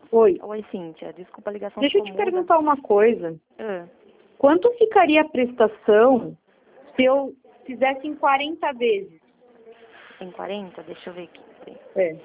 Oi. Oi, Cíntia. Desculpa a ligação. Deixa eu te perguntar uma coisa. Ah. Quanto ficaria a prestação se eu fizesse em 40 vezes? Em 40? Deixa eu ver aqui. É.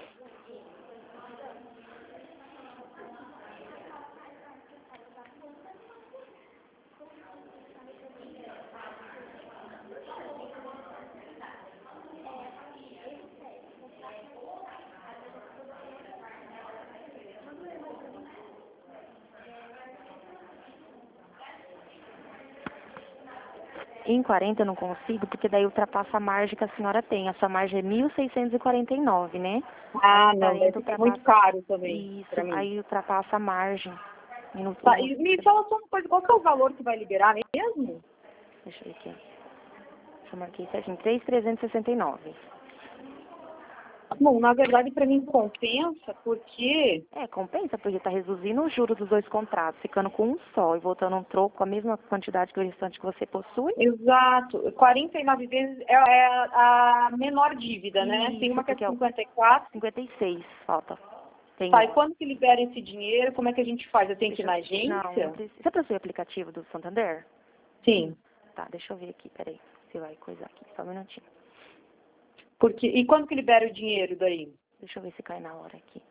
Em 40 eu não consigo, porque daí ultrapassa a margem que a senhora tem. A sua margem é 1.649, né? Ah, Aí, não, deve ficar muito caro também. Isso, aí ultrapassa a margem. Tá, e me fala só uma coisa, qual que é o valor que vai liberar mesmo? Deixa eu ver aqui. Eu marquei certinho, 3.369. Bom, na verdade, para mim compensa, porque... Compensa, porque está reduzindo o juro dos dois contratos, ficando com um só e voltando um troco com a mesma quantidade que o restante que você possui. Exato. 49 vezes é a menor dívida, né? Tem uma que é 54. 56, falta. Tá, e quando que libera esse dinheiro? Como é que a gente faz? Eu tenho que ir na agência? Não precisa. Você possui o aplicativo do Santander? Sim. Tá, deixa eu ver aqui, peraí. Você vai coisar aqui, só um minutinho. E quando que libera o dinheiro daí? Deixa eu ver se cai na hora aqui.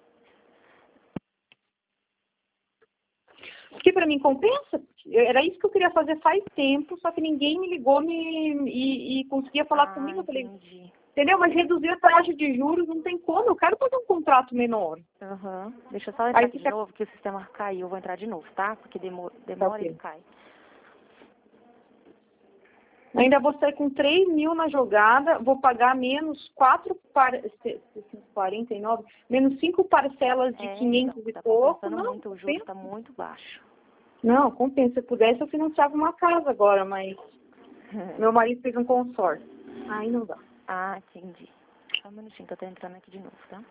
Porque para mim compensa. Era isso que eu queria fazer faz tempo, só que ninguém me ligou e conseguia falar comigo. Eu falei, entendi. Entendeu? Mas reduzir a taxa de juros não tem como. Eu quero fazer um contrato menor. Deixa eu só entrar aqui de novo, que o sistema caiu. Eu vou entrar de novo, tá? Porque demora e ele cai. Ainda vou sair com 3 mil na jogada, vou pagar menos 49, menos 5 parcelas de 500 e pouco. Não, muito, o juro está muito baixo. Não, compensa. Se eu pudesse, eu financiava uma casa agora, mas meu marido fez um consórcio. Aí não dá. Ah, entendi. Só um minutinho que eu tô entrando aqui de novo, tá?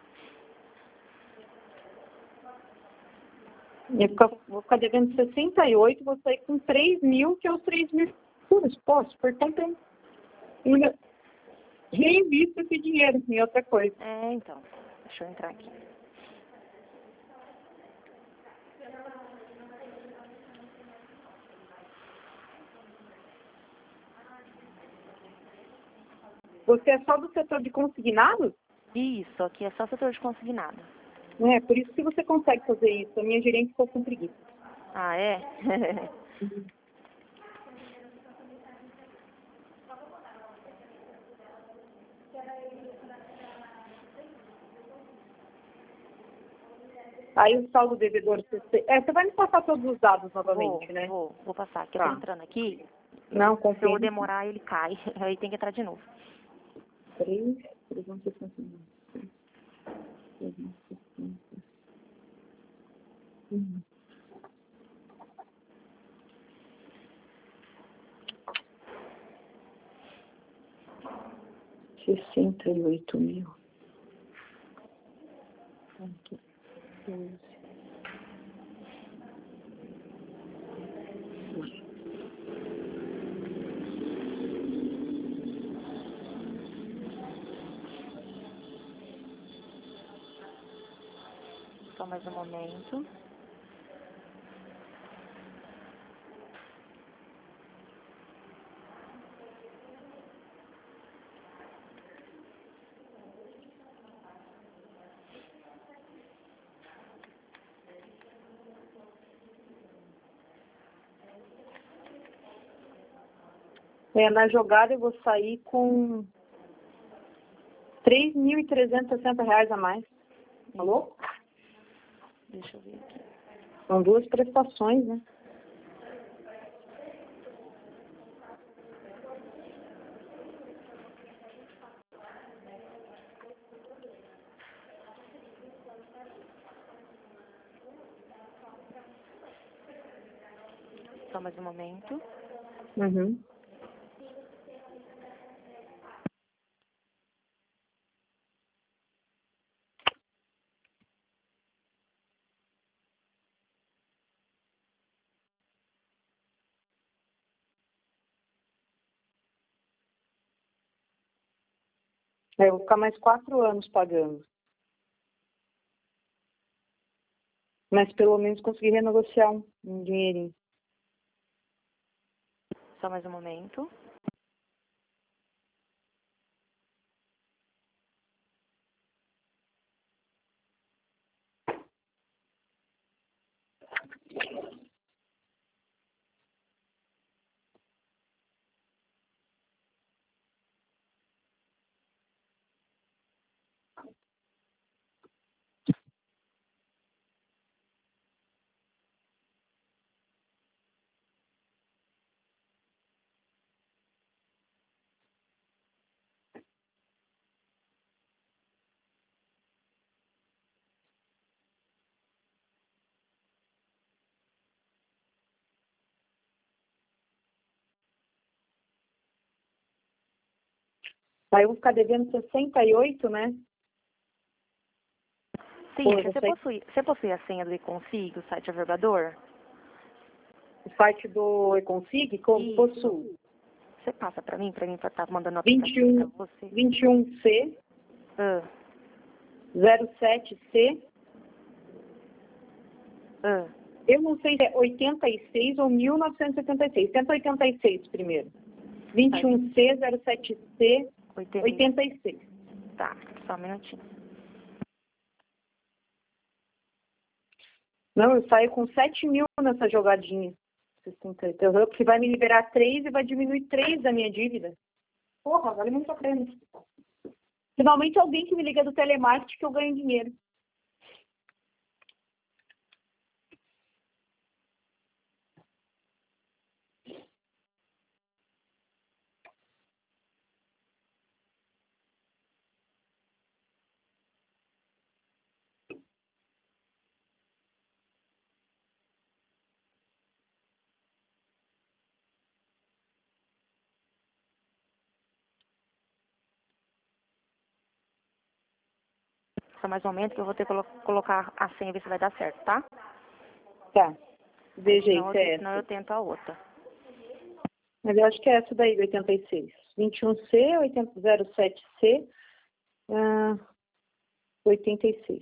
Vou ficar devendo 68, vou sair com 3 mil, que é os 3 mil juros. Posso, por tempo reinvisto esse dinheiro em outra coisa. Então. Deixa eu entrar aqui. Você é só do setor de consignado? Isso, aqui é só setor de consignado. Por isso que você consegue fazer isso. A minha gerente ficou com preguiça. Ah, é? Aí o saldo devedor... Você vai me passar todos os dados novamente, né? Vou passar. Aqui eu tô entrando aqui. Não, se eu demorar, ele cai. Aí tem que entrar de novo. 360. Uhum. 68 mil. Aqui. 12. Só mais um momento. Na jogada eu vou sair com R$3.360 a mais. Falou? Deixa eu ver aqui. São 2 prestações, né? Só mais um momento. Uhum. Eu vou ficar mais 4 anos pagando. Mas pelo menos consegui renegociar um dinheirinho. Só mais um momento. Aí eu vou ficar devendo 68, né? Sim, Pô, você possui a senha do eConsig, o site avergador? O site do Econsig, que eu possuo. Você passa pra mim estar mandando a aplicação pra você? 21C, Ah, 07C. ah. Eu não sei se é 86 ou 1986. Tenta 86 primeiro. 21C, 07C, 86. Tá, só um minutinho. Não, eu saio com 7 mil nessa jogadinha. 68, porque vai me liberar 3 e vai diminuir 3 da minha dívida. Porra, vale muito a pena. Finalmente alguém que me liga do telemarketing que eu ganho dinheiro. Só mais um momento que eu vou ter que colocar a senha e ver se vai dar certo, tá? Tá. Veja aí, Senão eu tento a outra. Mas eu acho que é essa daí, do 86. 21C, 07C, 86.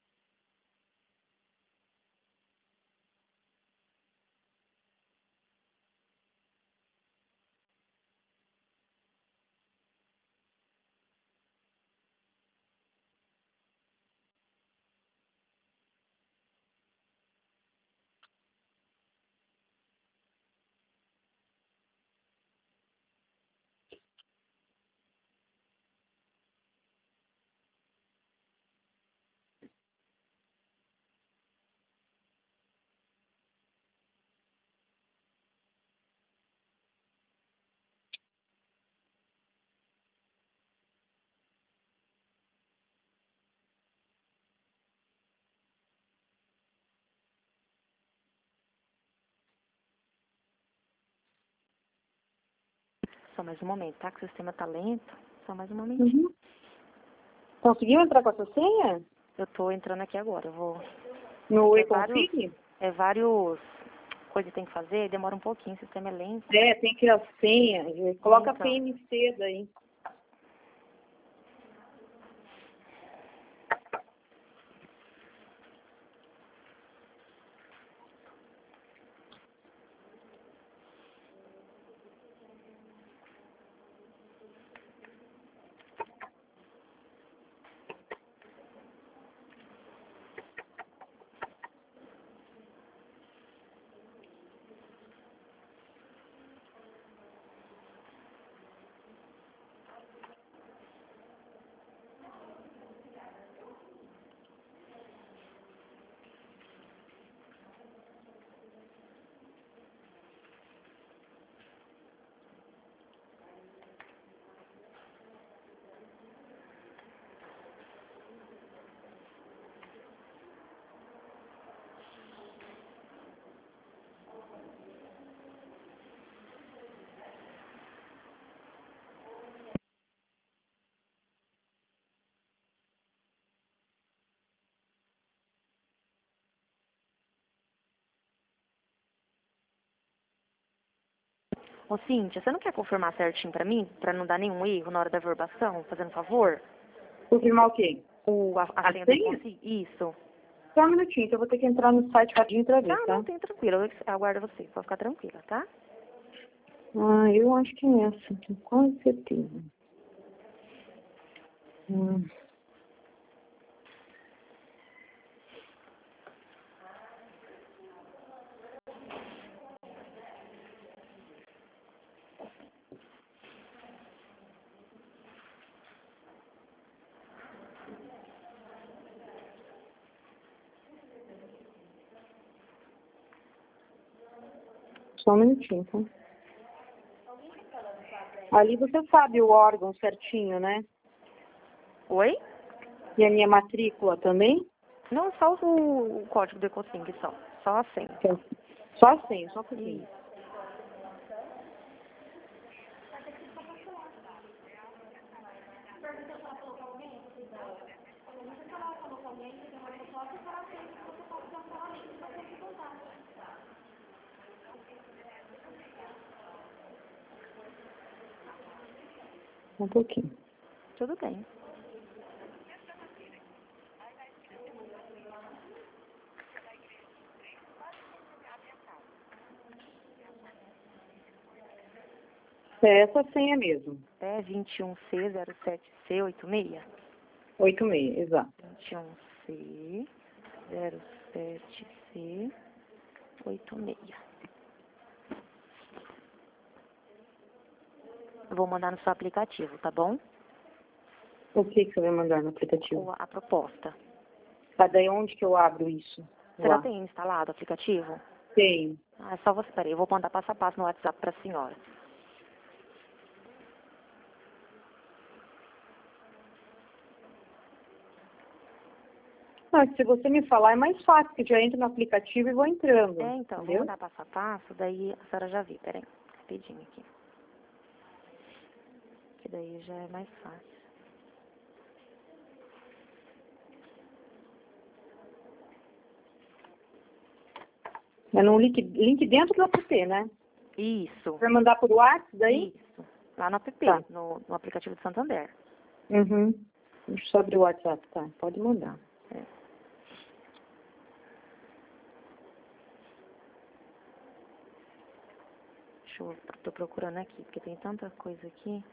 Só mais um momento, tá? Que o sistema tá lento. Só mais um momentinho. Uhum. Conseguiu entrar com essa senha? Eu tô entrando aqui agora. Eu vou... No É Econsig? vários coisas que tem que fazer, demora um pouquinho, o sistema é lento. É, tem que ir a senha. Coloca Então. PMC daí. Ô, Cíntia, você não quer confirmar certinho pra mim? Pra não dar nenhum erro na hora da verbação? Fazendo favor? Confirmar o quê? A A senha do senha? eConsig? Isso. Só um minutinho, que eu vou ter que entrar no site rapidinho pra ver, tá? Não, tem tranquilo. Eu aguardo você. Pode ficar tranquila, tá? Ah, eu acho que é essa, tenho quase certeza. Só um minutinho, tá? Ali você sabe o órgão certinho, né? Oi? E a minha matrícula também? Não, só o código do Ecosync, só. Só a senha. Só a senha, só um pouquinho. Isso. Um pouquinho. Tudo bem. É essa senha mesmo. É 21C07C86? 86, exato. 21C07C86. Eu vou mandar no seu aplicativo, tá bom? O que você vai mandar no aplicativo? A proposta. Tá, daí onde que eu abro isso? Você já tem instalado o aplicativo? Tenho. É só você, peraí, eu vou mandar passo a passo no WhatsApp pra senhora. Ah, se você me falar é mais fácil, que já entro no aplicativo e vou entrando. Então, entendeu? vou mandar passo a passo, daí a senhora já viu, peraí, rapidinho aqui. Que daí já é mais fácil. É num link dentro do app, né? Isso. Vai mandar por WhatsApp daí? Isso. Lá no app, Tá. no aplicativo de Santander. Uhum. Deixa eu só abrir o WhatsApp, tá? Pode mandar. É. Tô procurando aqui, porque tem tanta coisa aqui.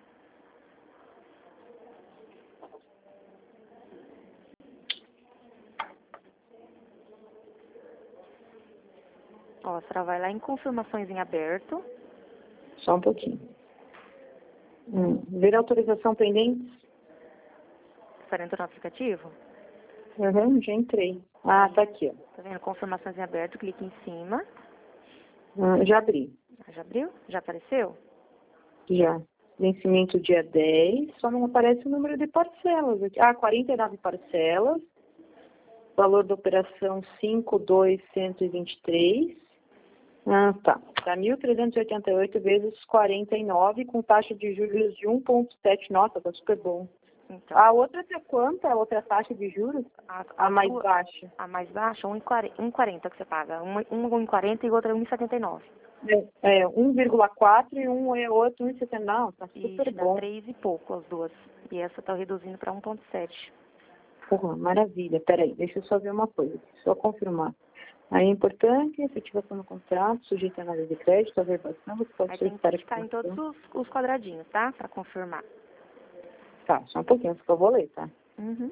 Ó, a senhora vai lá em confirmações em aberto. Só um pouquinho. Ver autorização pendente? A senhora entrou no aplicativo? Uhum, já entrei. Ah, tá aqui, ó. Tá vendo? Confirmações em aberto, clique em cima. Já abri. Já abriu? Já apareceu? Já. Vencimento dia 10, só não aparece o número de parcelas aqui. Ah, 49 parcelas. Valor da operação 5.223. Ah, tá. Tá 1.388 vezes 49, com taxa de juros de 1,7. Nossa, tá super bom. Então, A outra tá quanto? A outra taxa de juros? A mais baixa. A mais baixa, 1,40 que você paga. Uma 1,40 e outra 1,79. É 1,4 e um é outro 1,79. Não, tá super Ixi, dá bom. 3 e pouco as duas. E essa tá reduzindo para 1,7. Porra, maravilha. Peraí, deixa eu só ver uma coisa. Só confirmar. Aí é importante, efetivação do contrato, sujeito a análise de crédito, averbação, você pode Aí tem solicitar que a ficar em extensão. todos os quadradinhos, tá? Para confirmar. Tá, só um pouquinho, que eu vou ler, tá? Uhum.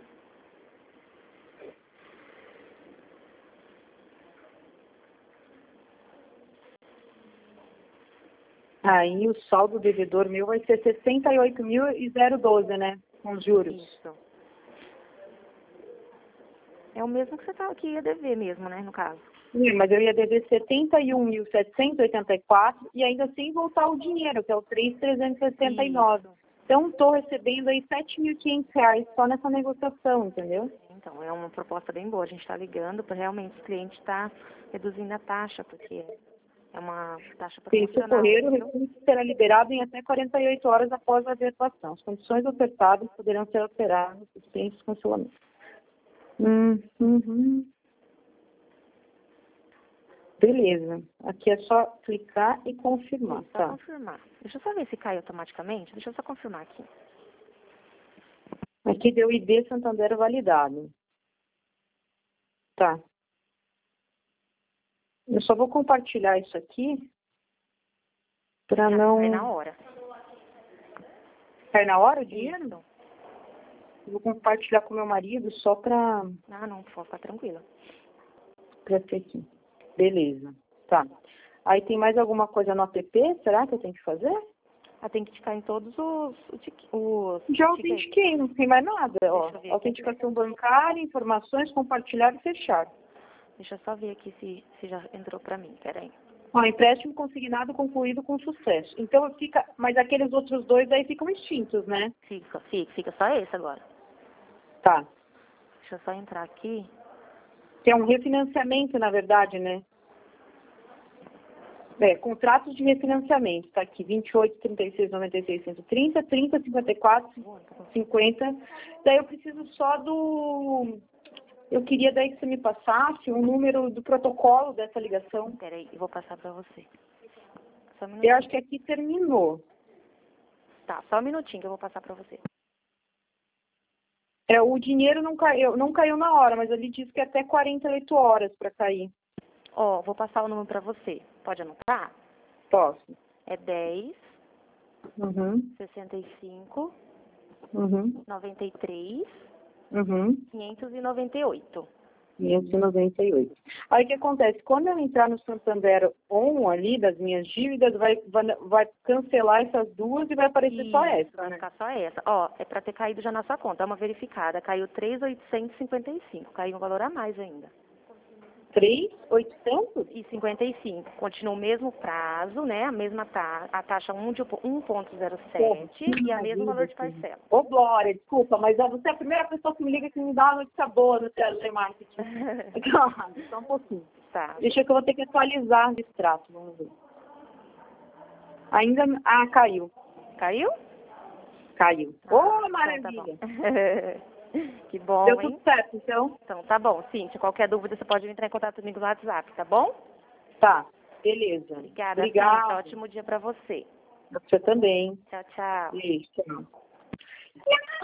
Aí o saldo devedor meu vai ser 68.012, né? Com os juros. Isso. É o mesmo que você tá, que ia dever mesmo, né, no caso. Sim, mas eu ia dever 71.784 e ainda sem voltar o dinheiro, que é o 3.369. Então, estou recebendo aí R$7.500 só nessa negociação, entendeu? Então, é uma proposta bem boa. A gente está ligando para realmente o cliente estar reduzindo a taxa, porque é uma taxa Se isso promocional. ocorrer, o Entendeu? recurso será liberado em até 48 horas após a averbação. As condições ofertadas poderão ser alteradas se clientes cancelamento. Uhum. Beleza. Aqui é só clicar e confirmar, Só tá? confirmar. Deixa eu só ver se cai automaticamente. Deixa eu só confirmar aqui. Aqui deu ID Santander validado. Tá. Eu só vou compartilhar isso aqui pra não... Cai na hora. Cai na hora o dinheiro? Isso. Eu vou compartilhar com meu marido só pra Não, por favor, fica tranquila. ter aqui. Beleza. Tá. Aí tem mais alguma coisa no app? Será que eu tenho que fazer? Autenticar em todos os Já autentiquei, não tem mais nada. Ó, eu ver aqui. autenticação bancária, informações, compartilhar e fechar. Deixa eu só ver aqui se já entrou pra mim, peraí. Ó, empréstimo consignado concluído com sucesso. Então fica, mas aqueles outros dois aí ficam extintos, né? Fica só esse agora. Tá. Deixa eu só entrar aqui. Que é um refinanciamento, na verdade, né? Contratos de refinanciamento. Tá aqui, 28, 36, 96, 130, 30, 54, 50. Daí eu preciso só do... Eu queria daí que você me passasse o número do protocolo dessa ligação. Peraí, eu vou passar pra você. Só um minutinho. Eu acho que aqui terminou. Tá, só um minutinho que eu vou passar pra você. O dinheiro não caiu na hora, mas ele disse que é até 48 horas para cair. Ó, vou passar o número pra você. Pode anotar? Posso? É 10, Uhum. 65, Uhum. 93, Uhum. 598. 598. Aí o que acontece? Quando eu entrar no Santander On ali, das minhas dívidas, vai cancelar essas duas e vai aparecer só essa, Vai né? ficar só essa. Ó, é pra ter caído já na sua conta. Dá uma verificada. Caiu 3.855. Caiu um valor a mais ainda. 3.800? E 55. Continua o mesmo prazo, né? A mesma a taxa 1,07 e a mesmo valor de parcela. Ô, Glória, desculpa, mas você é a primeira pessoa que me liga que me dá uma notícia boa no telemarketing. Só um pouquinho. Tá. Deixa que eu vou ter que atualizar o extrato, vamos ver. Ainda... Ah, caiu. Caiu? Caiu. Ô, maravilha. Então tá bom. Que bom, Deu hein? tudo certo, então? Então tá bom, sim. Se qualquer dúvida, você pode entrar em contato comigo no WhatsApp, tá bom? Tá, beleza. Obrigada. Obrigada. Sim, ótimo dia pra você. Você também. Tchau, tchau. Beijo, tchau.